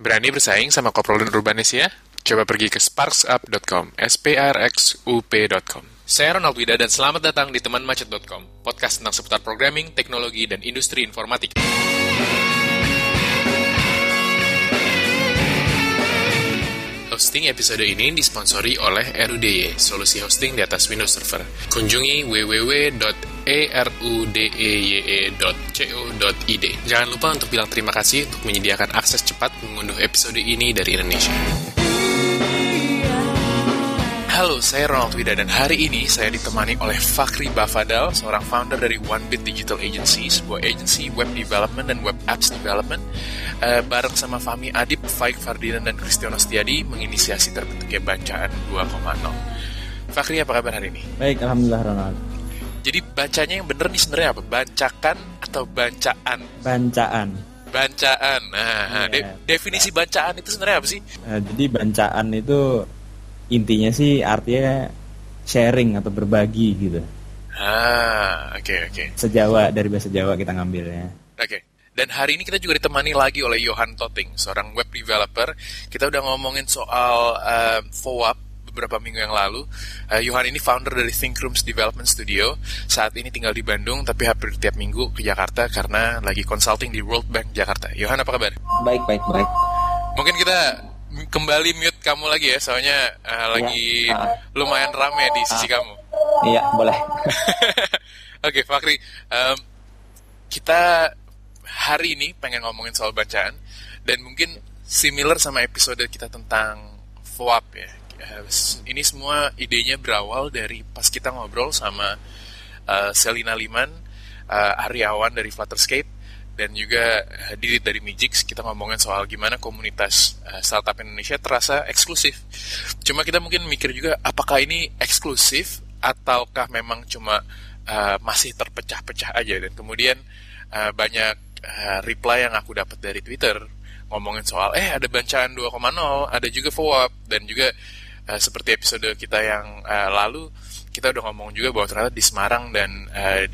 Berani bersaing sama Koprol dan Urbanesia? Coba pergi ke sparksup.com, sprxup.com. Saya Ronald Wida dan selamat datang di temanmacet.com, podcast tentang seputar programming, teknologi, dan industri informatika. Hosting episode ini disponsori oleh RUDY, solusi hosting di atas Windows Server. Kunjungi www.rudeye.co.id. Jangan lupa untuk bilang terima kasih untuk menyediakan akses cepat mengunduh episode ini dari Indonesia. Halo, saya Ronald Wida dan hari ini saya ditemani oleh Fakhri Bafadal, seorang founder dari OneBit Digital Agency, sebuah agency web development dan web apps development, bareng sama Fahmi Adib, Faik Fardinand, dan Kristiono Setiadi menginisiasi terbentuknya Bacaan 2.0. Fakhri, apa kabar hari ini? Baik, Alhamdulillah Ronald. Jadi bacanya yang bener nih sebenarnya apa? Bancakan atau bancaan? Bancaan. Bacaan. Nah, definisi bacaan itu sebenarnya apa sih? Jadi bancaan itu intinya sih artinya sharing atau berbagi gitu. Oke. Sejawa, dari bahasa Jawa kita ngambilnya. Oke. Dan hari ini kita juga ditemani lagi oleh Johan Totting, seorang web developer. Kita udah ngomongin soal FOAP beberapa minggu yang lalu. Johan ini founder dari Thinkrooms Development Studio. Saat ini tinggal di Bandung, tapi hampir tiap minggu ke Jakarta karena lagi consulting di World Bank Jakarta. Johan, apa kabar? Baik. Mungkin kita kembali mute kamu lagi ya, soalnya lagi lumayan rame di sisi kamu. Iya, boleh. Oke, Fakhri, kita hari ini pengen ngomongin soal bacaan, dan mungkin similar sama episode kita tentang FOAP ya. Ini semua idenya berawal dari pas kita ngobrol sama Selina Liman, Aryawan dari Flutterscape, dan juga Didit dari Mijix. Kita ngomongin soal gimana komunitas startup Indonesia terasa eksklusif. Cuma kita mungkin mikir juga, apakah ini eksklusif ataukah memang cuma masih terpecah-pecah aja. Dan kemudian banyak reply yang aku dapat dari Twitter ngomongin soal ada Bacaan 2.0, ada juga FOAP, dan juga seperti episode kita yang lalu kita udah ngomong juga bahwa ternyata di Semarang dan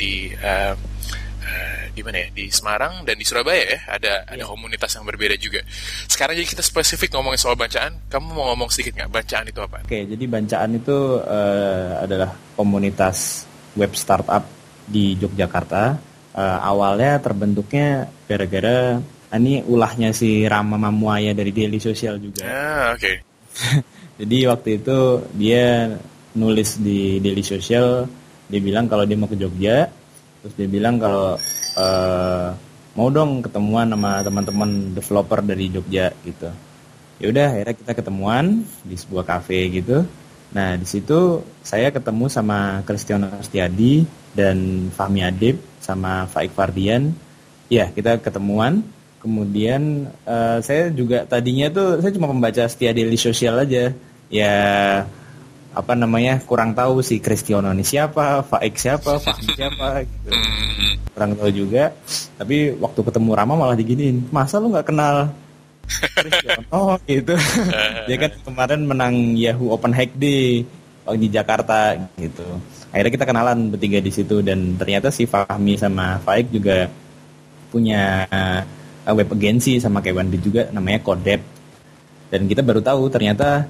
di Semarang dan di Surabaya ya ada komunitas yang berbeda juga. Sekarang jadi kita spesifik ngomongin soal bacaan. Kamu mau ngomong sedikit nggak bacaan itu apa? Oke, jadi bacaan itu adalah komunitas web startup di Yogyakarta. Awalnya terbentuknya gara-gara ini ulahnya si Rama Mamuaya dari Daily Social juga. Oke. Jadi waktu itu dia nulis di Daily Social, dia bilang kalau dia mau ke Jogja. Terus dia bilang kalau mau dong ketemuan sama teman-teman developer dari Jogja gitu. Ya udah, akhirnya kita ketemuan di sebuah kafe gitu. Nah di situ saya ketemu sama Kristiono Setiadi dan Fahmi Adib sama Faik Fardian. Ya, kita ketemuan. Kemudian saya juga tadinya tuh saya cuma membaca setia Daily Social aja. Ya kurang tahu si Kristiono ini siapa, Faik siapa, Fahmi siapa gitu. Kurang tahu juga. Tapi waktu ketemu Rama malah diginiin, masa lu nggak kenal Kristiono gitu. Dia kan kemarin menang Yahoo Open Hack Day di Jakarta gitu. Akhirnya kita kenalan bertiga di situ, dan ternyata si Fahmi sama Faik juga punya web agency sama kayak OneBit juga, namanya Codep. Dan kita baru tahu ternyata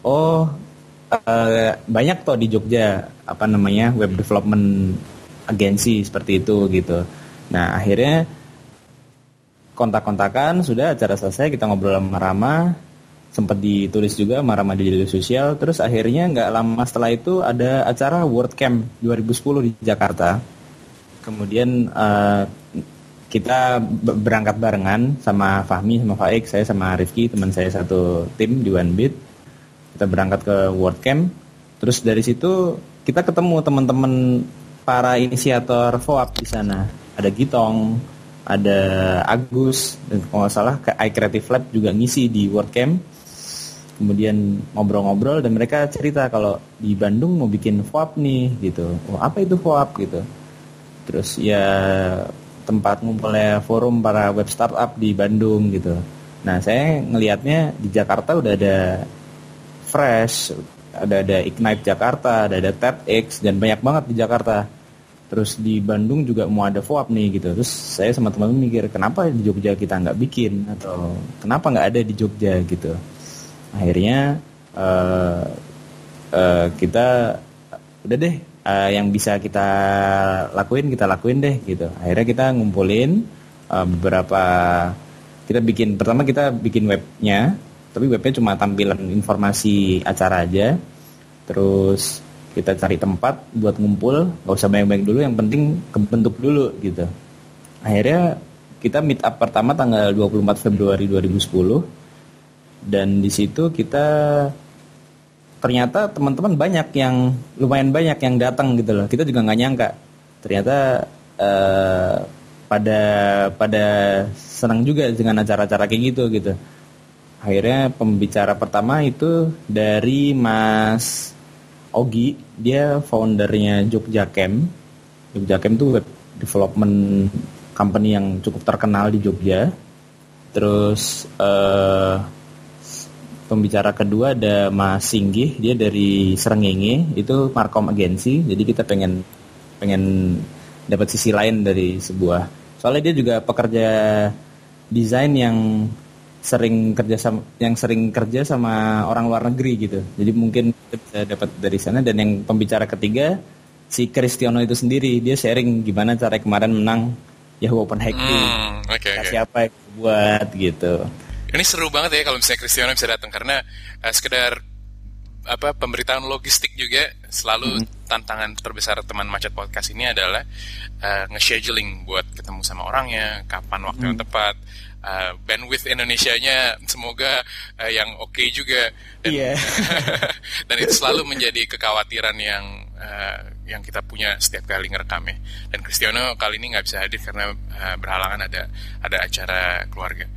banyak toh di Jogja web development agency seperti itu gitu. Nah akhirnya kontak-kontakan, sudah acara selesai, kita ngobrol sama Rama, sempat ditulis juga sama Rama di Daily Social. Terus akhirnya nggak lama setelah itu ada acara WordCamp 2010 di Jakarta. Kemudian kita berangkat barengan sama Fahmi, sama Faik, saya sama Rifki, teman saya satu tim di OneBit. Kita berangkat ke WordCamp. Terus dari situ kita ketemu teman-teman para inisiator FOAP di sana. Ada Gitong, ada Agus, dan kalau nggak salah ke iCreative Lab juga ngisi di WordCamp. Kemudian ngobrol-ngobrol dan mereka cerita kalau di Bandung mau bikin FOAP nih gitu. Apa itu FOAP gitu. Terus ya tempat ngumpulnya forum para web startup di Bandung gitu. Nah saya ngelihatnya di Jakarta udah ada Fresh, ada Ignite Jakarta, ada TEDx, dan banyak banget di Jakarta. Terus di Bandung juga mau ada FOAP nih gitu. Terus saya sama teman-teman mikir, kenapa di Jogja kita nggak bikin, atau kenapa nggak ada di Jogja gitu. Akhirnya kita udah deh, yang bisa kita lakuin deh gitu. Akhirnya kita ngumpulin beberapa, pertama kita bikin webnya, tapi webnya cuma tampilan informasi acara aja. Terus kita cari tempat buat ngumpul, nggak usah banyak-banyak dulu, yang penting kebentuk dulu gitu. Akhirnya kita meet up pertama tanggal 24 Februari 2010, dan di situ kita ternyata teman-teman lumayan banyak yang datang gitu loh. Kita juga nggak nyangka, ternyata pada senang juga dengan acara-acara kayak gitu. Akhirnya pembicara pertama itu dari Mas Ogi, dia foundernya Jogja Camp. Jogja Camp itu web development company yang cukup terkenal di Jogja. Terus pembicara kedua ada Mas Singgih, dia dari Srengenge, itu Markom Agency. Jadi kita pengen dapat sisi lain dari sebuah. Soalnya dia juga pekerja desain yang sering kerja sama orang luar negeri gitu. Jadi mungkin kita bisa dapat dari sana. Dan yang pembicara ketiga si Kristiono itu sendiri, dia sharing gimana cara kemarin menang Yahoo Open Hack Day. Siapa yang buat gitu. Ini seru banget ya kalau misalnya Kristiono bisa datang, karena sekedar pemberitaan logistik juga. Selalu tantangan terbesar teman Macet Podcast ini adalah nge-scheduling buat ketemu sama orangnya, kapan waktu yang tepat. Bandwidth Indonesianya semoga yang oke juga, dan, dan itu selalu menjadi kekhawatiran yang kita punya setiap kali ngerekam ya. Dan Kristiono kali ini nggak bisa hadir karena berhalangan ada acara keluarga.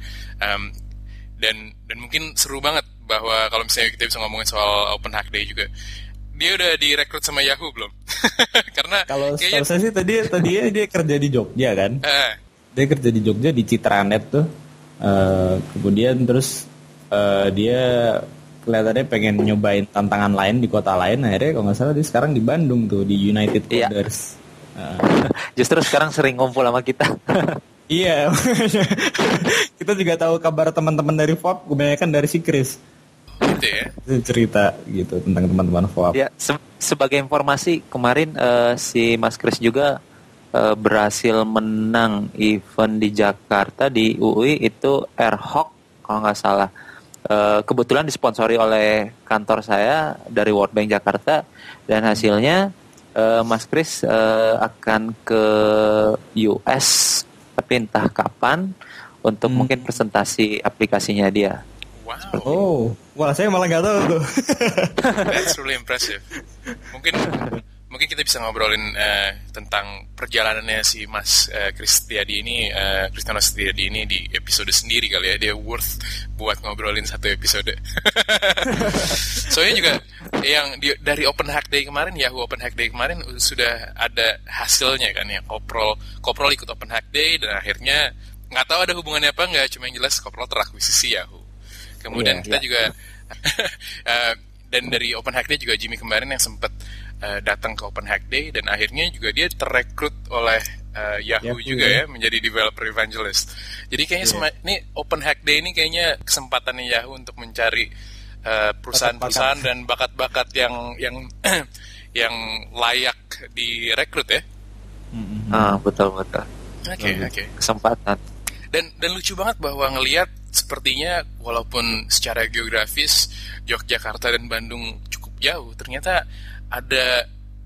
Dan mungkin seru banget bahwa kalau misalnya kita bisa ngomongin soal Open Hack Day juga, dia udah direkrut sama Yahoo belum? Karena kalau saya sih tadi dia kerja di Jogja kan. Dia kerja di Jogja di Citranet tuh, kemudian terus dia kelihatannya pengen nyobain tantangan lain di kota lain. Akhirnya kalau nggak salah dia sekarang di Bandung tuh, di United Coders. Justru sekarang sering ngumpul sama kita. Iya, kita juga tahu kabar teman-teman dari FOAP, kebanyakan dari si Chris. Gitu ya? Cerita gitu tentang teman-teman FOAP. Ya, sebagai informasi, kemarin si Mas Chris juga berhasil menang event di Jakarta di UI, itu AirHawk kalau nggak salah. Kebetulan disponsori oleh kantor saya dari World Bank Jakarta, dan hasilnya Mas Chris akan ke US, tapi entah kapan, untuk mungkin presentasi aplikasinya dia. Wow. Wah, saya malah nggak tahu tuh. That's really impressive. Mungkin kita bisa ngobrolin tentang perjalanannya si Mas Kristiono Setiadi ini di episode sendiri kali ya. Dia worth buat ngobrolin satu episode. Soalnya juga yang dari Open Hack Day kemarin, Yahoo Open Hack Day kemarin sudah ada hasilnya kan ya. Koprol ikut Open Hack Day, dan akhirnya nggak tahu ada hubungannya apa nggak, cuma yang jelas Koprol terakuisisi Yahoo. Kemudian kita juga dan dari Open Hack Day juga Jimmy kemarin yang sempat datang ke Open Hack Day, dan akhirnya juga dia terrekrut oleh Yahoo juga ya, menjadi developer evangelist. Jadi kayaknya ini Open Hack Day ini kayaknya kesempatannya Yahoo untuk mencari perusahaan-perusahaan dan bakat-bakat yang layak direkrut ya. Betul. Oke. Kesempatan. Dan lucu banget bahwa ngelihat sepertinya walaupun secara geografis Yogyakarta dan Bandung cukup jauh, ternyata ada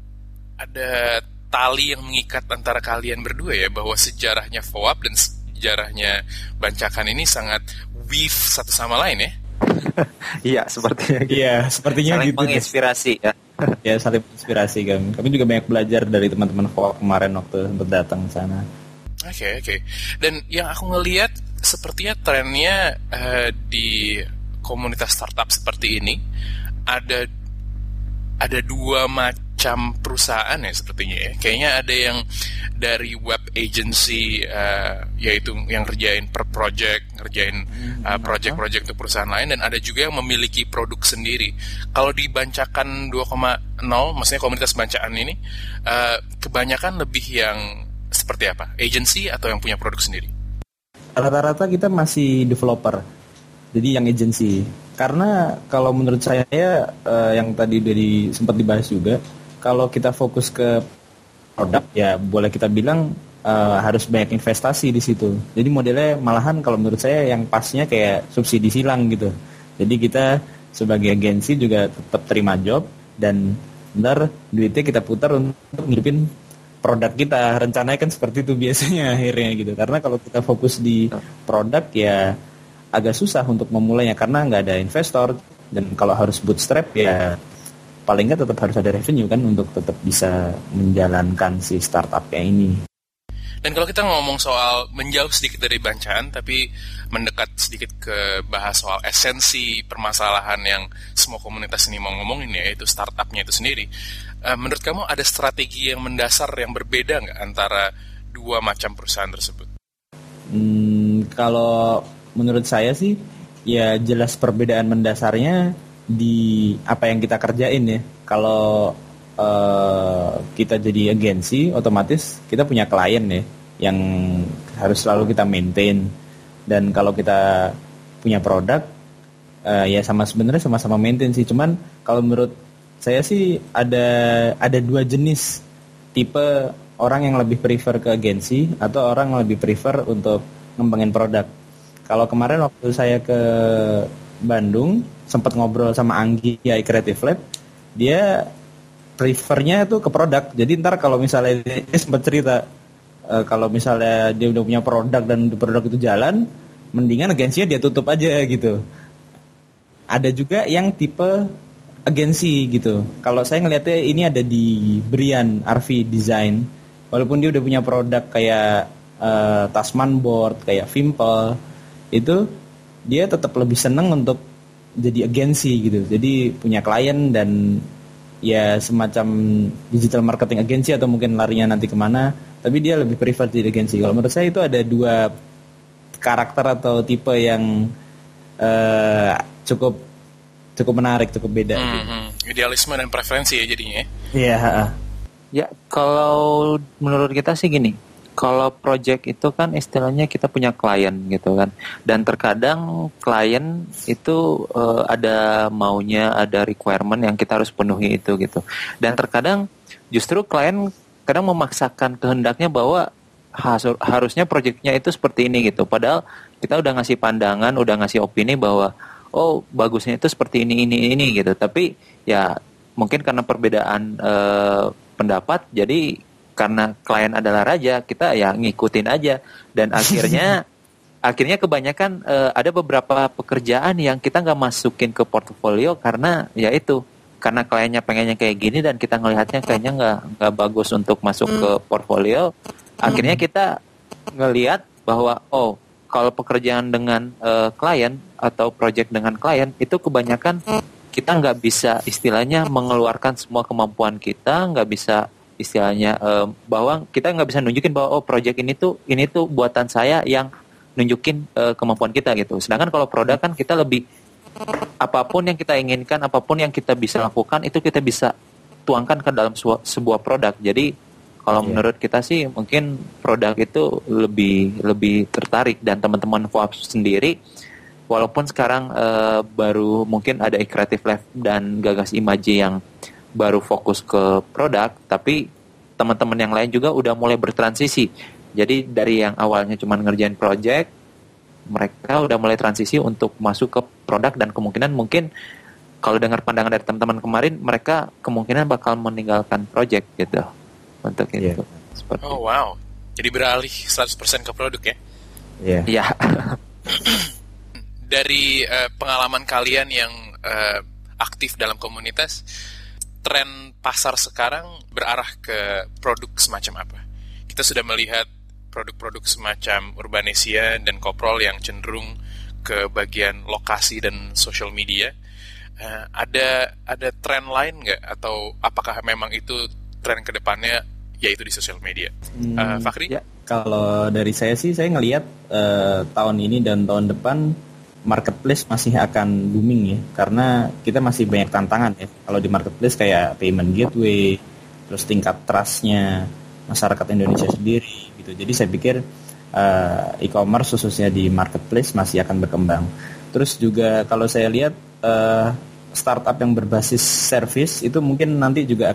tali yang mengikat antara kalian berdua ya, bahwa sejarahnya FOAP dan sejarahnya Bancakan ini sangat weave satu sama lain ya. Iya, sepertinya gitu. Iya, sepertinya saling gitu. Menginspirasi ya. Ya, saling menginspirasi kan. Kami juga banyak belajar dari teman-teman FOAP kemarin waktu sempat datang ke sana. Oke. Dan yang aku ngelihat sepertinya trennya di komunitas startup seperti ini ada dua macam perusahaan ya sepertinya ya. Kayaknya ada yang dari web agency, yaitu yang ngerjain per project, ngerjain project-project untuk perusahaan lain, dan ada juga yang memiliki produk sendiri. Kalau di Bancakan 2.0, maksudnya komunitas bancaan ini, kebanyakan lebih yang seperti apa? Agency atau yang punya produk sendiri? Rata-rata kita masih developer, jadi yang agency. Karena kalau menurut saya, yang tadi sempat dibahas juga, kalau kita fokus ke produk, ya boleh kita bilang harus banyak investasi di situ. Jadi modelnya malahan kalau menurut saya yang pasnya kayak subsidi silang gitu. Jadi kita sebagai agensi juga tetap terima job, dan ntar duitnya kita putar untuk ngidupin produk kita. Rencananya kan seperti itu biasanya akhirnya gitu. Karena kalau kita fokus di produk, ya agak susah untuk memulainya karena nggak ada investor, dan kalau harus bootstrap ya paling nggak tetap harus ada revenue kan untuk tetap bisa menjalankan si startupnya ini. Dan kalau kita ngomong soal menjauh sedikit dari bancaan tapi mendekat sedikit ke bahas soal esensi permasalahan yang semua komunitas ini mau ngomongin, yaitu startupnya itu sendiri. Menurut kamu ada strategi yang mendasar yang berbeda nggak antara dua macam perusahaan tersebut? Kalau menurut saya sih ya jelas perbedaan mendasarnya di apa yang kita kerjain ya. Kalau kita jadi agensi, otomatis kita punya klien ya yang harus selalu kita maintain. Dan kalau kita punya produk, ya sebenarnya sama-sama maintain sih. Cuman kalau menurut saya sih ada dua jenis tipe orang yang lebih prefer ke agensi atau orang yang lebih prefer untuk ngembangin produk. Kalau kemarin waktu saya ke Bandung, sempat ngobrol sama Anggi ya Creative Lab, dia prefernya tuh ke produk. Jadi ntar kalau misalnya dia sempat cerita, kalau misalnya dia udah punya produk dan produk itu jalan, mendingan agensinya dia tutup aja gitu. Ada juga yang tipe agensi gitu. Kalau saya ngelihatnya ini ada di Brian RV Design, walaupun dia udah punya produk kayak Tasman Board, kayak Vimple, itu dia tetap lebih seneng untuk jadi agensi gitu. Jadi punya klien dan ya semacam digital marketing agensi atau mungkin larinya nanti kemana, tapi dia lebih prefer jadi agensi. Kalau menurut saya itu ada dua karakter atau tipe yang cukup menarik, cukup beda. Idealisme dan preferensi ya jadinya. Iya. Ya, kalau menurut kita sih gini. Kalau project itu kan istilahnya kita punya klien gitu kan, dan terkadang klien itu ada maunya, ada requirement yang kita harus penuhi itu gitu. Dan terkadang justru klien kadang memaksakan kehendaknya bahwa harusnya projectnya itu seperti ini gitu. Padahal kita udah ngasih pandangan, udah ngasih opini bahwa oh bagusnya itu seperti ini gitu. Tapi ya mungkin karena perbedaan pendapat, jadi karena klien adalah raja, kita ya ngikutin aja. Dan akhirnya kebanyakan ada beberapa pekerjaan yang kita nggak masukin ke portfolio karena ya itu, karena kliennya pengennya kayak gini dan kita ngelihatnya kayaknya nggak bagus untuk masuk ke portfolio. Akhirnya kita ngelihat bahwa oh kalau pekerjaan dengan klien atau project dengan klien itu kebanyakan kita nggak bisa istilahnya mengeluarkan semua kemampuan kita, nggak bisa istilahnya bahwa kita nggak bisa nunjukin bahwa oh project ini tuh buatan saya yang nunjukin kemampuan kita gitu. Sedangkan kalau produk kan kita lebih apapun yang kita inginkan, apapun yang kita bisa lakukan itu kita bisa tuangkan ke dalam sebuah produk. Jadi kalau menurut kita sih mungkin produk itu lebih tertarik. Dan teman-teman FOAP sendiri walaupun sekarang baru mungkin ada Creative Lab dan Gagas Imaji yang baru fokus ke produk, tapi teman-teman yang lain juga udah mulai bertransisi. Jadi dari yang awalnya cuma ngerjain project, mereka udah mulai transisi untuk masuk ke produk, dan kemungkinan mungkin kalau dengar pandangan dari teman-teman kemarin, mereka kemungkinan bakal meninggalkan project gitu untuk itu. Seperti oh wow, jadi beralih 100% ke produk ya? Iya. Dari pengalaman kalian yang aktif dalam komunitas, tren pasar sekarang berarah ke produk semacam apa? Kita sudah melihat produk-produk semacam Urbanesia dan Koprol yang cenderung ke bagian lokasi dan social media. Ada tren lain nggak? Atau apakah memang itu tren kedepannya yaitu di sosial media. Fakhri? Ya, kalau dari saya sih, saya ngelihat tahun ini dan tahun depan marketplace masih akan booming ya, karena kita masih banyak tantangan ya. Kalau di marketplace kayak payment gateway, terus tingkat trust-nya masyarakat Indonesia sendiri gitu. Jadi saya pikir e-commerce khususnya di marketplace masih akan berkembang. Terus juga kalau saya lihat startup yang berbasis service itu mungkin nanti juga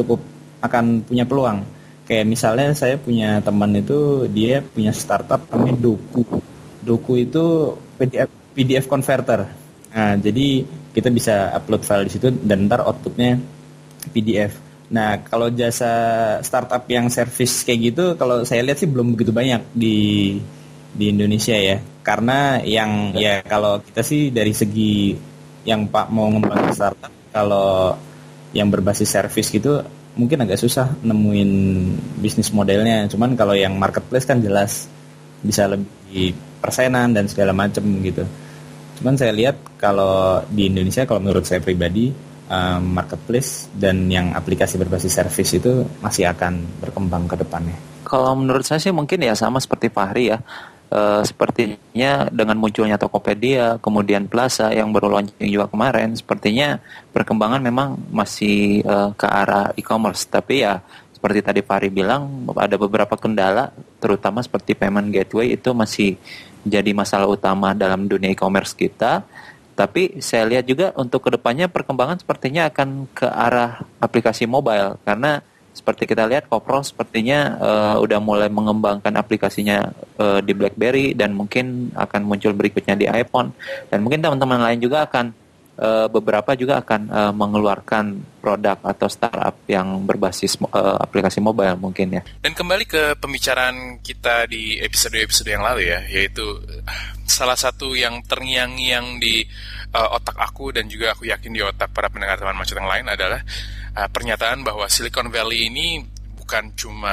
akan punya peluang. Kayak misalnya saya punya teman itu, dia punya startup namanya Doku. Doku itu PDF converter. Nah, jadi kita bisa upload file di situ dan ntar outputnya PDF. Nah, kalau jasa startup yang service kayak gitu, kalau saya lihat sih belum begitu banyak di Indonesia ya. Karena yang ya kalau kita sih dari segi yang Pak mau ngembangin startup, kalau yang berbasis service gitu mungkin agak susah nemuin bisnis modelnya. Cuman kalau yang marketplace kan jelas bisa lebih persenan dan segala macam gitu. Cuman saya lihat kalau di Indonesia, kalau menurut saya pribadi, marketplace dan yang aplikasi berbasis service itu masih akan berkembang ke depannya. Kalau menurut saya sih mungkin ya sama seperti Fahri ya. Sepertinya dengan munculnya Tokopedia, kemudian Plaza yang baru launching juga kemarin, sepertinya perkembangan memang masih ke arah e-commerce. Tapi ya seperti tadi Fahri bilang, ada beberapa kendala, terutama seperti payment gateway itu masih jadi masalah utama dalam dunia e-commerce kita. Tapi saya lihat juga untuk kedepannya perkembangan sepertinya akan ke arah aplikasi mobile, karena seperti kita lihat Kopro sepertinya udah mulai mengembangkan aplikasinya di BlackBerry dan mungkin akan muncul berikutnya di iPhone, dan mungkin teman-teman lain juga akan beberapa juga akan mengeluarkan produk atau startup yang berbasis aplikasi mobile mungkin ya. Dan kembali ke pembicaraan kita di episode-episode yang lalu ya, yaitu salah satu yang terngiang-ngiang di otak aku dan juga aku yakin di otak para pendengar teman macet yang lain adalah pernyataan bahwa Silicon Valley ini bukan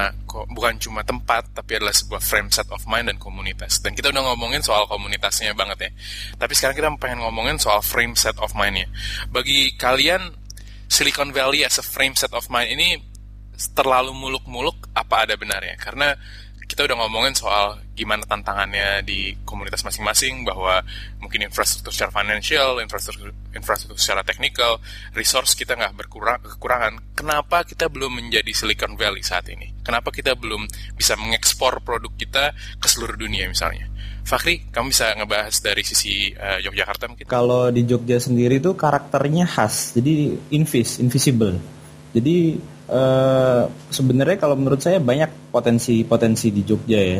cuma tempat, tapi adalah sebuah frame set of mind dan komunitas. Dan kita udah ngomongin soal komunitasnya banget ya. Tapi sekarang kita pengen ngomongin soal frame set of mind-nya. Bagi kalian, Silicon Valley as a frame set of mind ini terlalu muluk-muluk apa ada benarnya? Karena kita udah ngomongin soal gimana tantangannya di komunitas masing-masing, bahwa mungkin infrastruktur secara financial, infrastruktur secara teknikal, resource kita nggak kekurangan. Kenapa kita belum menjadi Silicon Valley saat ini? Kenapa kita belum bisa mengekspor produk kita ke seluruh dunia misalnya? Fakhri, kamu bisa ngebahas dari sisi Yogyakarta mungkin? Kalau di Jogja sendiri tuh karakternya khas, jadi invisible. Jadi sebenarnya kalau menurut saya banyak potensi di Jogja ya.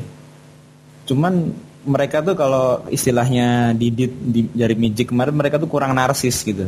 Cuman mereka tuh kalau istilahnya di Jari Mijik kemarin, mereka tuh kurang narsis gitu.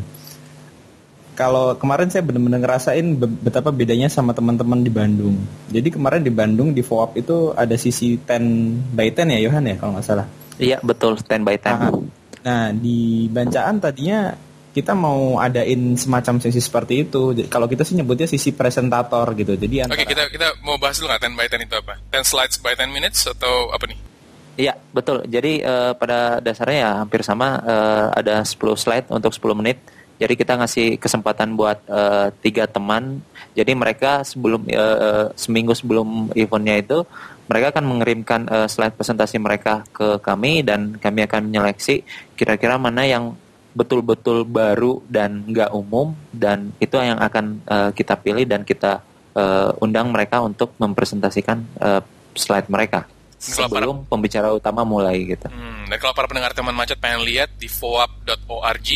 Kalau kemarin saya benar-benar ngerasain betapa bedanya sama teman-teman di Bandung. Jadi kemarin di Bandung di FOAP itu ada sisi 10 by 10 ya Yohan ya kalau nggak salah. Iya betul, 10 by 10. Nah di Bancaan tadinya kita mau adain semacam sesi seperti itu. Jadi, kalau kita sih nyebutnya sisi presentator gitu. Jadi Oke, kita mau bahas dulu nggak 10 by 10 itu apa? 10 slides by 10 minutes atau apa nih? Iya, betul. Jadi pada dasarnya ya hampir sama, ada 10 slide untuk 10 menit. Jadi kita ngasih kesempatan buat 3 teman. Jadi mereka seminggu sebelum eventnya itu, mereka akan mengirimkan slide presentasi mereka ke kami, dan kami akan menyeleksi kira-kira mana yang betul-betul baru dan nggak umum, dan itu yang akan kita pilih dan kita undang mereka untuk mempresentasikan slide mereka sebelum pembicara utama mulai gitu. Dan kalau para pendengar teman macet pengen lihat di foap.org,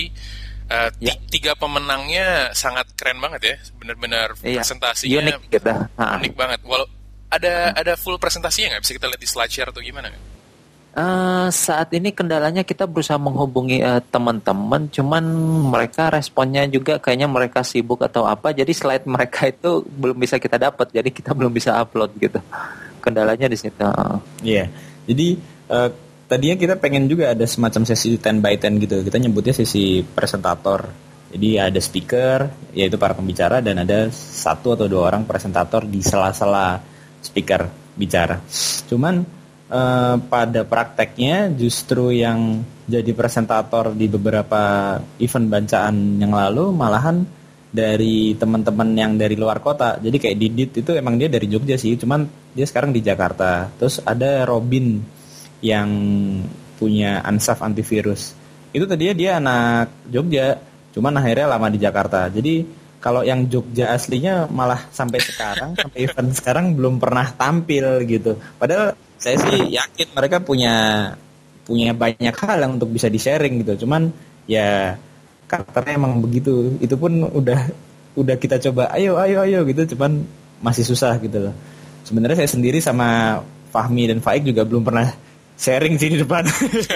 3 pemenangnya sangat keren banget ya, benar-benar presentasinya unik gitu. Unik banget. Walau ada full presentasinya nggak? Bisa kita lihat di slide share atau gimana nggak? Saat ini kendalanya kita berusaha menghubungi teman-teman, cuman mereka responnya juga kayaknya mereka sibuk atau apa, jadi slide mereka itu belum bisa kita dapat, jadi kita belum bisa upload gitu. Kendalanya di situ. Iya. Jadi tadinya kita pengen juga ada semacam sesi 10 by 10 gitu. Kita nyebutnya sesi presentator. Jadi ada speaker, yaitu para pembicara, dan ada 1 atau 2 orang presentator di sela-sela speaker bicara. Cuman pada prakteknya justru yang jadi presentator di beberapa event Bancaan yang lalu malahan dari teman-teman yang dari luar kota. Jadi kayak Didit itu emang dia dari Jogja sih, cuman dia sekarang di Jakarta. Terus ada Robin yang punya Ansaf antivirus. Itu tadinya dia anak Jogja, cuman akhirnya lama di Jakarta. Jadi kalau yang Jogja aslinya malah sampai sekarang, sampai event sekarang belum pernah tampil gitu. Padahal saya sih yakin mereka punya banyak hal yang untuk bisa di-sharing gitu. Cuman ya karakternya emang begitu. Itu pun udah kita coba ayo gitu, cuman masih susah gitu loh. Sebenarnya saya sendiri sama Fahmi dan Faik juga belum pernah sharing sih di depan.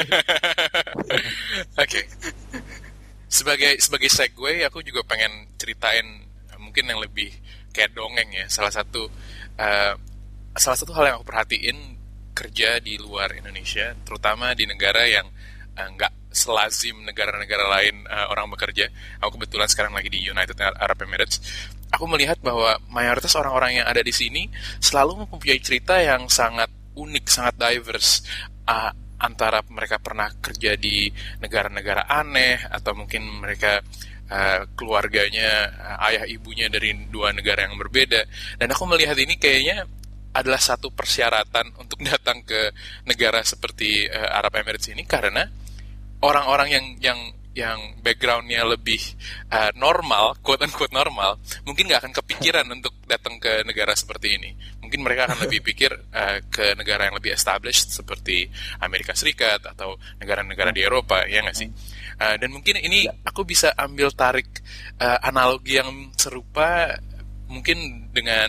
Oke. Sebagai segue, aku juga pengen ceritain mungkin yang lebih kayak dongeng ya. Salah satu hal yang aku perhatiin kerja di luar Indonesia, terutama di negara yang nggak selazim negara-negara lain orang bekerja. Aku kebetulan sekarang lagi di United Arab Emirates. Aku melihat bahwa mayoritas orang-orang yang ada di sini selalu mempunyai cerita yang sangat unik, sangat diverse. Antara mereka pernah kerja di negara-negara aneh, atau mungkin mereka keluarganya, ayah ibunya dari dua negara yang berbeda. Dan aku melihat ini kayaknya adalah satu persyaratan untuk datang ke negara seperti Arab Emirates ini, karena orang-orang yang backgroundnya lebih normal, quote unquote normal, mungkin nggak akan kepikiran untuk datang ke negara seperti ini. Mungkin mereka akan lebih pikir ke negara yang lebih established seperti Amerika Serikat atau negara-negara di Eropa, ya nggak sih? Dan mungkin ini aku bisa ambil tarik analogi yang serupa mungkin dengan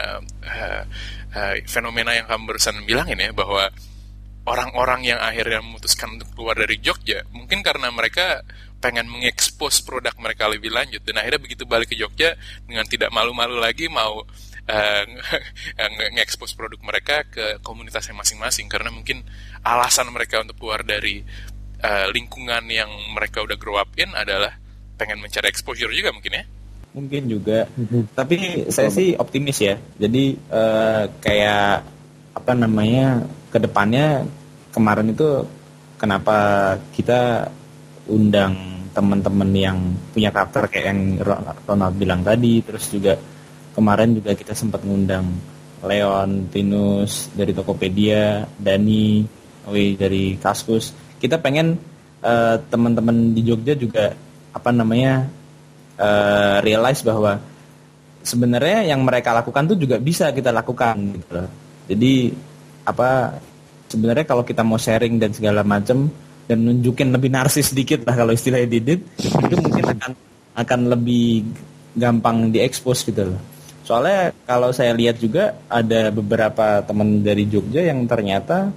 fenomena yang kamu barusan bilangin ya, bahwa orang-orang yang akhirnya memutuskan untuk keluar dari Jogja mungkin karena mereka pengen mengekspos produk mereka lebih lanjut, dan akhirnya begitu balik ke Jogja dengan tidak malu-malu lagi mau nge-expose produk mereka ke komunitasnya masing-masing, karena mungkin alasan mereka untuk keluar dari lingkungan yang mereka udah grow up in adalah pengen mencari exposure juga mungkin ya. Mungkin juga. Tapi saya sih optimis ya. Jadi kayak apa namanya, kedepannya kemarin itu kenapa kita undang teman-teman yang punya karakter kayak yang Ronald bilang tadi. Terus juga kemarin juga kita sempat ngundang Leon, Tinus dari Tokopedia, Dani, Owi dari Kaskus. Kita pengen teman-teman di Jogja juga apa namanya realize bahwa sebenarnya yang mereka lakukan tuh juga bisa kita lakukan gitu loh. Jadi apa sebenarnya kalau kita mau sharing dan segala macam dan nunjukin lebih narsis sedikit lah kalau istilahnya Didit, itu mungkin akan lebih gampang diekspos gitu loh. Soalnya kalau saya lihat juga ada beberapa teman dari Jogja yang ternyata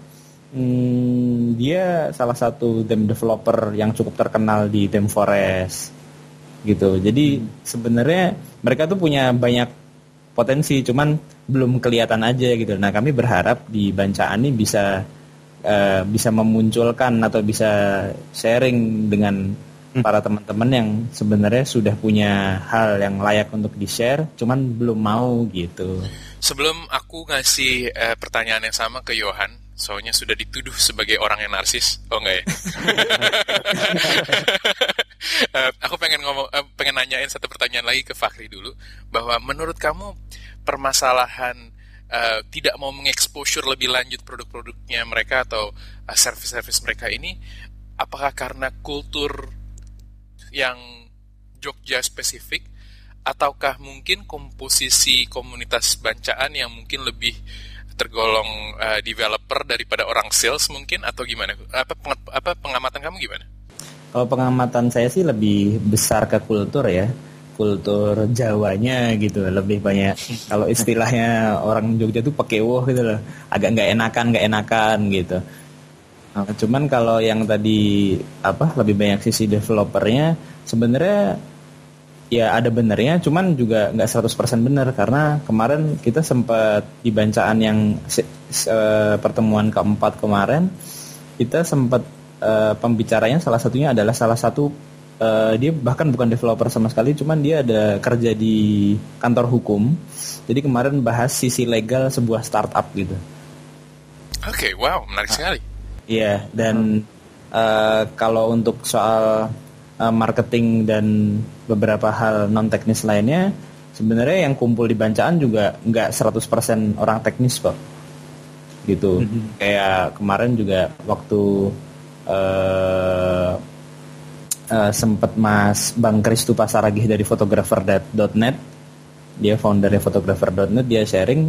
dia salah satu game developer yang cukup terkenal di Dem Forest gitu. Jadi sebenarnya mereka tuh punya banyak potensi, cuman belum kelihatan aja gitu. Nah, kami berharap di Bancaan ini bisa memunculkan atau bisa sharing dengan para teman-teman yang sebenarnya sudah punya hal yang layak untuk di-share, cuman belum mau gitu. Sebelum aku ngasih pertanyaan yang sama ke Johan, soalnya sudah dituduh sebagai orang yang narsis. Oh enggak ya? Aku pengen nanyain satu pertanyaan lagi ke Fakhri dulu, bahwa menurut kamu permasalahan tidak mau mengeksposur lebih lanjut produk-produknya mereka atau service-service mereka ini, apakah karena kultur yang Jogja spesifik, ataukah mungkin komposisi komunitas Bancaan yang mungkin lebih tergolong developer daripada orang sales mungkin, atau gimana? Apa pengamatan kamu gimana? Kalau pengamatan saya sih lebih besar ke kultur ya, kultur Jawanya gitu, lebih banyak. Kalau istilahnya orang Jogja tuh pakewoh gitu loh, agak nggak enakan gitu. Nah, cuman kalau yang tadi lebih banyak sisi developernya, sebenarnya ya ada benernya, cuman juga nggak 100% bener, karena kemarin kita sempat di Bancaan yang pertemuan keempat kemarin, kita sempat pembicaranya salah satunya adalah salah satu dia bahkan bukan developer sama sekali, cuman dia ada kerja di kantor hukum. Jadi kemarin bahas sisi legal sebuah startup gitu. Oke, wow, menarik sekali. Iya, dan kalau untuk soal marketing dan beberapa hal non teknis lainnya, sebenarnya yang kumpul di Bancaan juga nggak 100% orang teknis kok. Gitu. Kayak kemarin juga waktu sempat Mas Bang Kristu Pasaragih dari photographer.net, dia foundernya photographer.net, dia sharing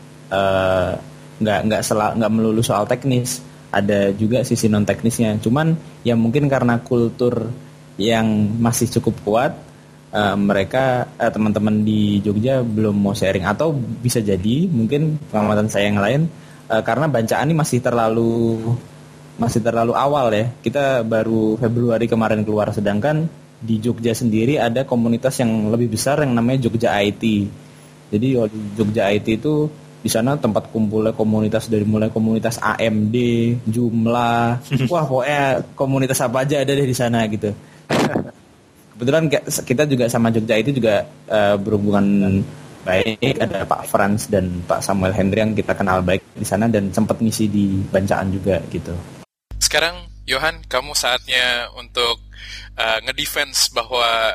nggak melulu soal teknis, ada juga sisi non teknisnya. Cuman ya mungkin karena kultur yang masih cukup kuat, mereka teman-teman di Jogja belum mau sharing, atau bisa jadi mungkin pengamatan saya yang lain, karena Bancaan ini masih terlalu awal ya. Kita baru Februari kemarin keluar, sedangkan di Jogja sendiri ada komunitas yang lebih besar yang namanya Jogja IT. Jadi Jogja IT itu di sana tempat kumpulnya komunitas, dari mulai komunitas AMD, Joomla, wah pokoknya komunitas apa aja ada deh di sana gitu. Kebetulan kita juga sama Jogja itu juga berhubungan baik, ada Pak Franz dan Pak Samuel Hendry yang kita kenal baik di sana dan sempat ngisi di Bancaan juga gitu. Sekarang Johan, kamu saatnya untuk ngedefense bahwa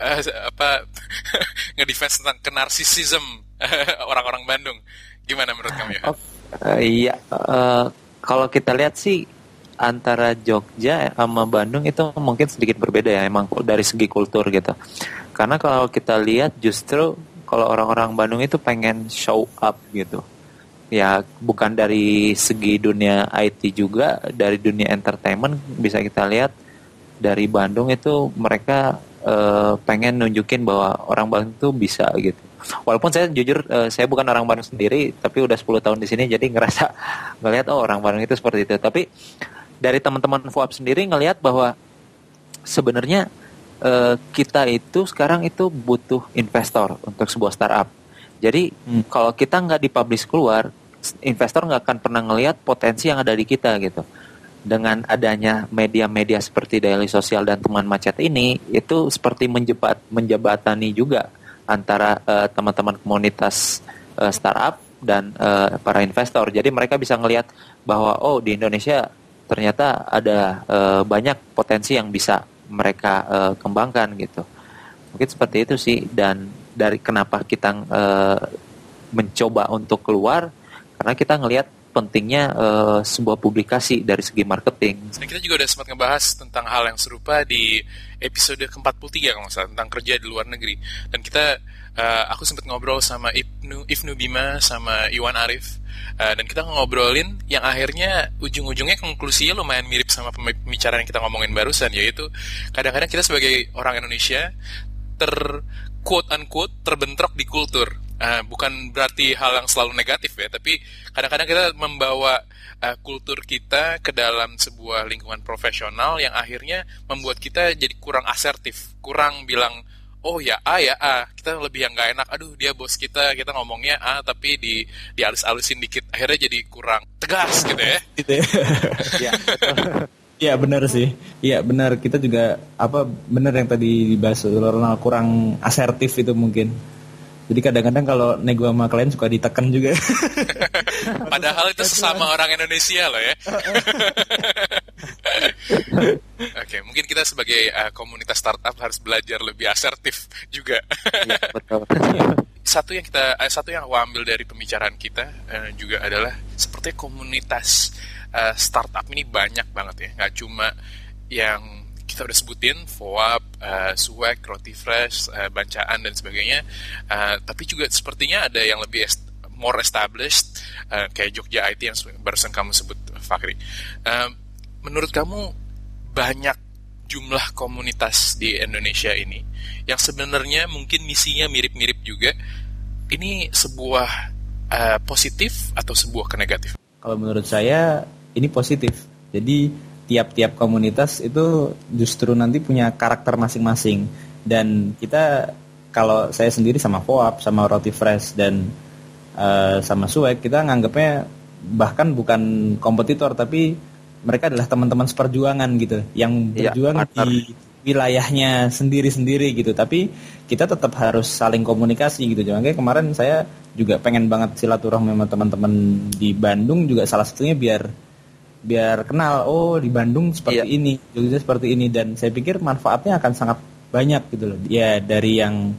ngedefense tentang kenarsisism orang-orang Bandung. Gimana menurut kamu, Johan? Iya, kalau kita lihat sih antara Jogja sama Bandung itu mungkin sedikit berbeda ya, emang dari segi kultur gitu. Karena kalau kita lihat justru kalau orang-orang Bandung itu pengen show up gitu. Ya bukan dari segi dunia IT juga, dari dunia entertainment bisa kita lihat dari Bandung itu mereka pengen nunjukin bahwa orang Bandung itu bisa gitu. Walaupun saya jujur saya bukan orang Bandung sendiri, tapi udah 10 tahun di sini jadi ngerasa ngelihat orang Bandung itu seperti itu. Tapi dari teman-teman FOAP sendiri ngelihat bahwa sebenarnya kita itu sekarang itu butuh investor untuk sebuah startup. Jadi kalau kita nggak dipublish keluar, investor nggak akan pernah ngelihat potensi yang ada di kita gitu. Dengan adanya media-media seperti Daily Sosial dan Teman Macet ini, itu seperti menjebatani juga antara teman-teman komunitas startup dan para investor. Jadi mereka bisa ngelihat bahwa di Indonesia ternyata ada banyak potensi yang bisa mereka kembangkan gitu. Mungkin seperti itu sih. Dan dari kenapa kita mencoba untuk keluar, karena kita ngelihat pentingnya sebuah publikasi dari segi marketing. Dan kita juga udah sempat ngebahas tentang hal yang serupa di episode ke-43 kalau nggak salah, tentang kerja di luar negeri. Dan kita aku sempat ngobrol sama Ibnu Bima sama Iwan Arif, dan kita ngobrolin yang akhirnya ujung-ujungnya konklusinya lumayan mirip sama pembicaraan yang kita ngomongin barusan, yaitu kadang-kadang kita sebagai orang Indonesia quote-unquote terbentrok di kultur. Bukan berarti hal yang selalu negatif ya, tapi kadang-kadang kita membawa kultur kita ke dalam sebuah lingkungan profesional yang akhirnya membuat kita jadi kurang asertif, kurang bilang ya A, kita lebih yang nggak enak, aduh dia bos kita ngomongnya A tapi dialus-alusin dikit, akhirnya jadi kurang tegas gitu ya. Gitu ya. Iya benar sih. Iya benar, kita juga benar yang tadi dibahas Ronald, kurang asertif itu mungkin. Jadi kadang-kadang kalau nego sama klien suka ditekan juga. Padahal itu sesama orang Indonesia loh ya. Oke, mungkin kita sebagai komunitas startup harus belajar lebih asertif juga. Ya, betul. Satu yang aku ambil dari pembicaraan kita juga adalah seperti komunitas startup ini banyak banget ya. Nggak cuma yang kita udah sebutin, FOAP, SUEK, Roti Fresh, Bancaan dan sebagainya, tapi juga sepertinya ada yang lebih more established, kayak Jogja IT yang barusan kamu sebut, Fakri. Menurut kamu banyak jumlah komunitas di Indonesia ini yang sebenarnya mungkin misinya mirip-mirip juga, ini sebuah positif atau sebuah negatif? Kalau menurut saya ini positif. Jadi tiap-tiap komunitas itu justru nanti punya karakter masing-masing. Dan kita, kalau saya sendiri sama FOAP, sama Roti Fresh dan sama SUEK, kita nganggapnya bahkan bukan kompetitor, tapi mereka adalah teman-teman seperjuangan gitu, yang berjuang di wilayahnya sendiri-sendiri gitu. Tapi kita tetap harus saling komunikasi gitu. Makanya kemarin saya juga pengen banget silaturahmi sama teman-teman di Bandung juga, salah satunya biar biar kenal, oh di Bandung seperti ini, Jogja seperti ini, dan saya pikir manfaatnya akan sangat banyak gitu loh. Ya dari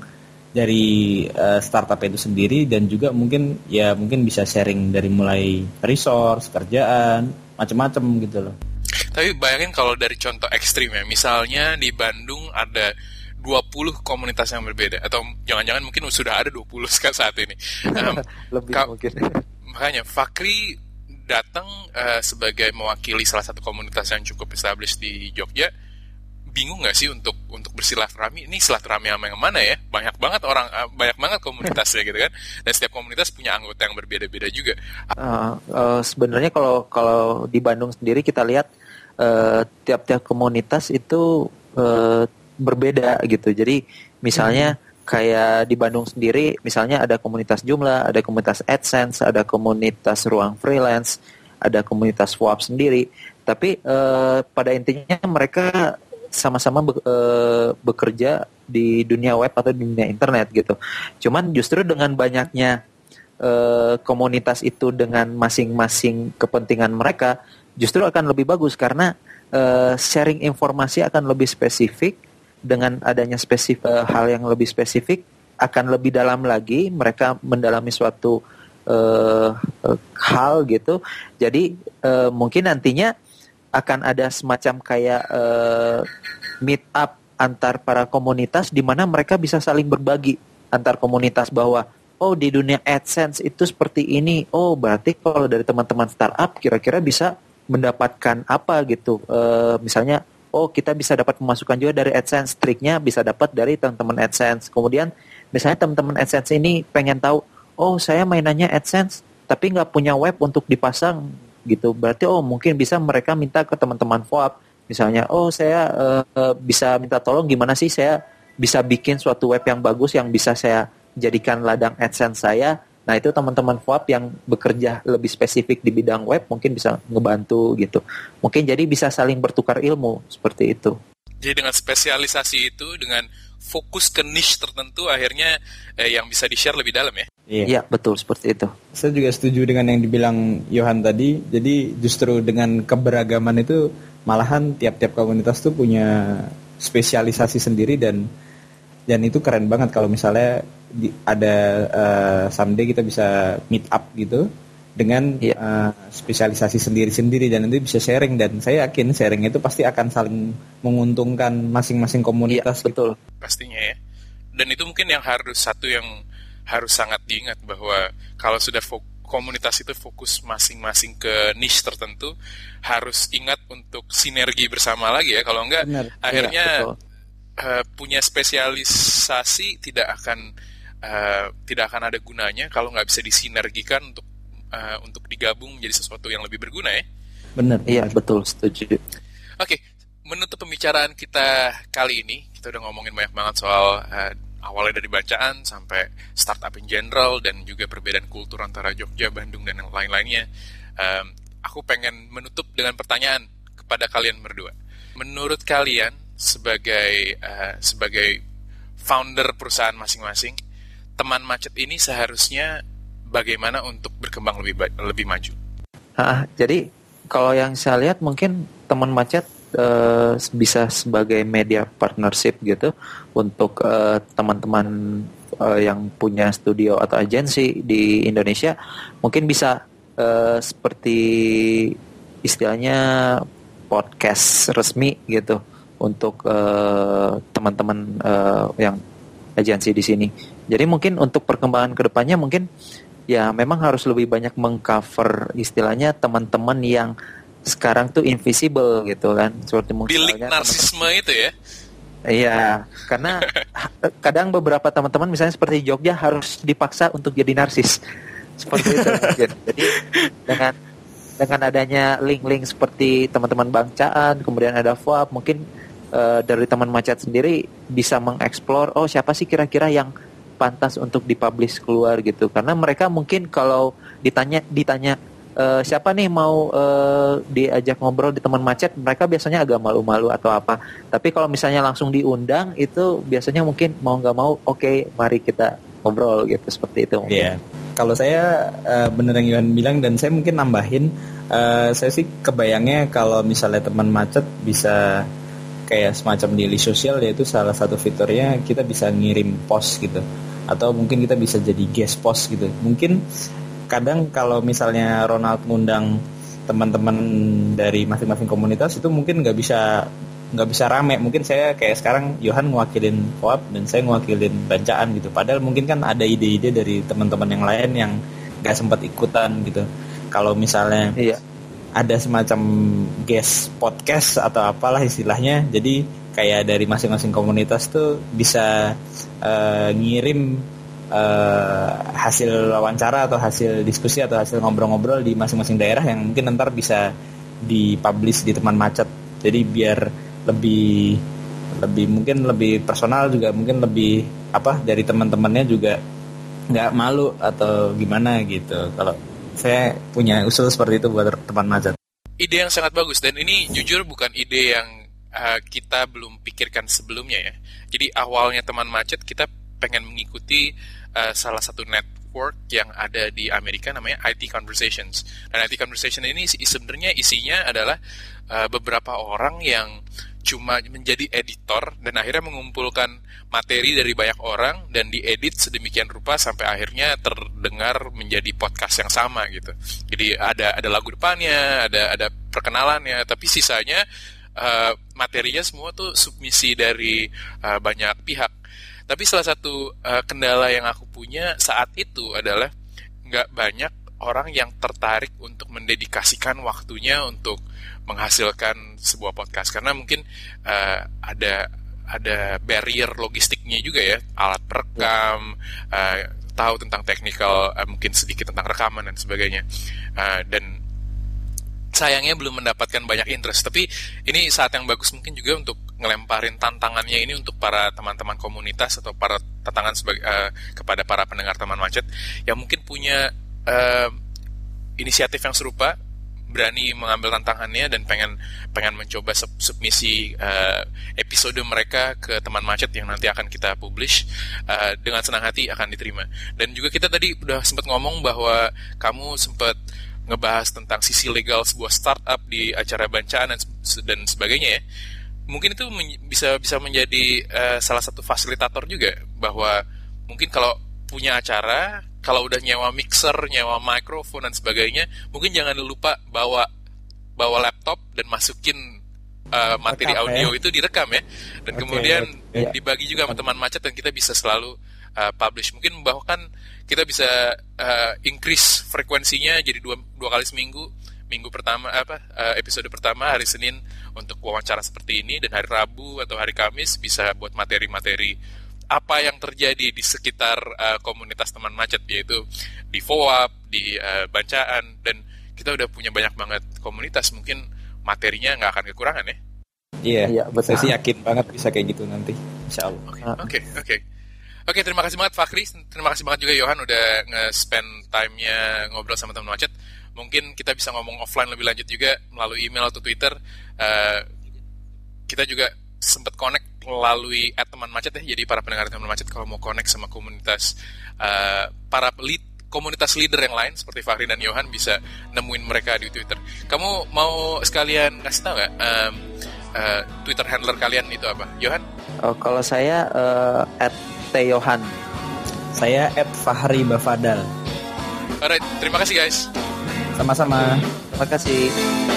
startup itu sendiri, dan juga mungkin bisa sharing dari mulai resource, kerjaan, macam-macam gitu loh. Tapi bayangin kalau dari contoh ekstrim ya, misalnya di Bandung ada 20 komunitas yang berbeda, atau jangan-jangan mungkin sudah ada 20 saat ini. Lebih mungkin. Makanya Fakri datang sebagai mewakili salah satu komunitas yang cukup established di Jogja. Bingung nggak sih untuk bersilaturahmi? Ini silaturahmi sama yang mana ya? Banyak banget komunitasnya gitu kan. Dan setiap komunitas punya anggota yang berbeda-beda juga. Sebenarnya kalau di Bandung sendiri kita lihat tiap-tiap komunitas itu berbeda gitu. Jadi misalnya kayak di Bandung sendiri, misalnya ada komunitas Joomla, ada komunitas AdSense, ada komunitas ruang freelance, ada komunitas FWAP sendiri. Tapi pada intinya mereka sama-sama bekerja di dunia web atau di dunia internet gitu. Cuman justru dengan banyaknya komunitas itu dengan masing-masing kepentingan mereka, justru akan lebih bagus karena sharing informasi akan lebih spesifik. Dengan adanya hal yang lebih spesifik akan lebih dalam lagi, mereka mendalami suatu hal gitu. Jadi mungkin nantinya akan ada semacam kayak meet up antar para komunitas di mana mereka bisa saling berbagi antar komunitas bahwa oh di dunia AdSense itu seperti ini, oh berarti kalau dari teman-teman startup kira-kira bisa mendapatkan apa gitu, misalnya oh kita bisa dapat pemasukan juga dari AdSense, triknya bisa dapat dari teman-teman AdSense. Kemudian misalnya teman-teman AdSense ini pengen tahu, oh saya mainannya AdSense tapi nggak punya web untuk dipasang gitu, berarti oh mungkin bisa mereka minta ke teman-teman FWAP, misalnya oh saya bisa minta tolong gimana sih saya bisa bikin suatu web yang bagus yang bisa saya jadikan ladang AdSense saya. Nah itu teman-teman FWAP yang bekerja lebih spesifik di bidang web mungkin bisa ngebantu gitu. Mungkin jadi bisa saling bertukar ilmu seperti itu. Jadi dengan spesialisasi itu, dengan fokus ke niche tertentu, akhirnya yang bisa di-share lebih dalam ya? Iya betul seperti itu. Saya juga setuju dengan yang dibilang Yohan tadi. Jadi justru dengan keberagaman itu malahan tiap-tiap komunitas tuh punya spesialisasi sendiri, dan itu keren banget kalau misalnya ada someday kita bisa meet up gitu dengan spesialisasi sendiri-sendiri, dan nanti bisa sharing, dan saya yakin sharing itu pasti akan saling menguntungkan masing-masing komunitas. Betul. Pastinya ya. Dan itu mungkin yang harus sangat diingat, bahwa kalau sudah komunitas itu fokus masing-masing ke niche tertentu, harus ingat untuk sinergi bersama lagi ya. Kalau enggak, akhirnya punya spesialisasi tidak akan ada gunanya kalau nggak bisa disinergikan untuk digabung menjadi sesuatu yang lebih berguna ya. Benar. Iya betul, setuju. Oke, menutup pembicaraan kita kali ini, kita udah ngomongin banyak banget soal awalnya dari bacaan sampai startup in general, dan juga perbedaan kultur antara Jogja, Bandung, dan yang lain-lainnya. Aku pengen menutup dengan pertanyaan kepada kalian berdua. Menurut kalian sebagai founder perusahaan masing-masing, teman macet ini seharusnya bagaimana untuk berkembang lebih maju? Jadi kalau yang saya lihat mungkin teman macet bisa sebagai media partnership gitu untuk teman-teman yang punya studio atau agensi di Indonesia, mungkin bisa seperti istilahnya podcast resmi gitu untuk teman-teman yang agensi di sini. Jadi mungkin untuk perkembangan kedepannya mungkin ya memang harus lebih banyak mengcover istilahnya teman-teman yang sekarang tuh invisible gitu kan, seperti bilik narsisme itu ya. Iya, karena kadang beberapa teman-teman misalnya seperti Jogja harus dipaksa untuk jadi narsis seperti itu. Jadi dengan adanya link-link seperti teman-teman Bangcaan, kemudian ada FWAP, mungkin dari teman macet sendiri bisa mengeksplor oh siapa sih kira-kira yang pantas untuk dipublish keluar gitu, karena mereka mungkin kalau ditanya siapa nih mau diajak ngobrol di teman macet, mereka biasanya agak malu-malu atau apa, tapi kalau misalnya langsung diundang itu biasanya mungkin mau nggak mau oke, mari kita ngobrol gitu, seperti itu mungkin. Kalau saya bener yang Yohan bilang, dan saya mungkin nambahin Saya sih kebayangnya kalau misalnya teman macet bisa kayak semacam daily social, yaitu salah satu fiturnya kita bisa ngirim post gitu, atau mungkin kita bisa jadi guest post gitu. Mungkin kadang kalau misalnya Ronald ngundang teman-teman dari masing-masing komunitas itu mungkin nggak bisa rame. Mungkin saya kayak sekarang Yohan ngewakilin FOAP dan saya ngewakilin bancaan gitu. Padahal mungkin kan ada ide-ide dari teman-teman yang lain yang nggak sempat ikutan gitu. Kalau misalnya ada semacam guest podcast atau apalah istilahnya, jadi kayak dari masing-masing komunitas tuh bisa ngirim hasil wawancara atau hasil diskusi atau hasil ngobrol-ngobrol di masing-masing daerah yang mungkin ntar bisa dipublish di teman macet. Jadi biar lebih mungkin lebih personal juga, mungkin lebih dari teman-temannya juga nggak malu atau gimana gitu. Kalau saya punya usul seperti itu buat teman macet. Ide yang sangat bagus, dan ini jujur bukan ide yang kita belum pikirkan sebelumnya ya. Jadi awalnya teman macet kita pengen mengikuti salah satu network yang ada di Amerika namanya IT Conversations. Dan IT Conversation ini sebenarnya isinya adalah beberapa orang yang cuma menjadi editor dan akhirnya mengumpulkan materi dari banyak orang dan diedit sedemikian rupa sampai akhirnya terdengar menjadi podcast yang sama gitu. Jadi ada lagu depannya, ada perkenalannya, tapi sisanya materinya semua tuh submisi dari banyak pihak. Tapi salah satu kendala yang aku punya saat itu adalah nggak banyak orang yang tertarik untuk mendedikasikan waktunya untuk menghasilkan sebuah podcast, karena mungkin ada barrier logistiknya juga ya, alat perekam, tahu tentang technical, mungkin sedikit tentang rekaman dan sebagainya, dan sayangnya belum mendapatkan banyak interest. Tapi ini saat yang bagus mungkin juga untuk ngelemparin tantangannya ini untuk para teman-teman komunitas atau para tantangan kepada para pendengar teman macet yang mungkin punya inisiatif yang serupa, berani mengambil tantangannya dan pengen mencoba submisi episode mereka ke teman macet yang nanti akan kita publish, dengan senang hati akan diterima. Dan juga kita tadi udah sempat ngomong bahwa kamu sempat ngebahas tentang sisi legal sebuah startup di acara bancaan dan sebagainya ya. Mungkin itu bisa menjadi salah satu fasilitator juga, bahwa mungkin kalau punya acara, kalau udah nyewa mixer, nyewa mikrofon dan sebagainya, mungkin jangan lupa bawa laptop dan masukin materi audio itu direkam ya, dan kemudian dibagi juga sama teman macet dan kita bisa selalu publish. Mungkin bahkan kita bisa increase frekuensinya jadi dua kali seminggu. Minggu pertama episode pertama hari Senin untuk wawancara seperti ini, dan hari Rabu atau hari Kamis bisa buat materi-materi apa yang terjadi di sekitar komunitas teman macet, yaitu di FOAP, di bancaan, dan kita udah punya banyak banget komunitas, mungkin materinya nggak akan kekurangan ya. Iya, saya sih yakin banget bisa kayak gitu nanti, insya Allah. Oke, terima kasih banget Fakhri, terima kasih banget juga Yohan udah nge-spend time-nya ngobrol sama teman macet. Mungkin kita bisa ngomong offline lebih lanjut juga melalui email atau Twitter. Kita juga sempat connect melalui @teman macet ya. Jadi para pendengar teman macet kalau mau connect sama komunitas komunitas leader yang lain seperti Fakhri dan Yohan, bisa nemuin mereka di Twitter. Kamu mau sekalian kasih tahu nggak Twitter handler kalian itu apa, Yohan? Kalau saya @Yohan. Saya @Fahri Bafadal. Alright, terima kasih guys. Sama-sama. Terima kasih.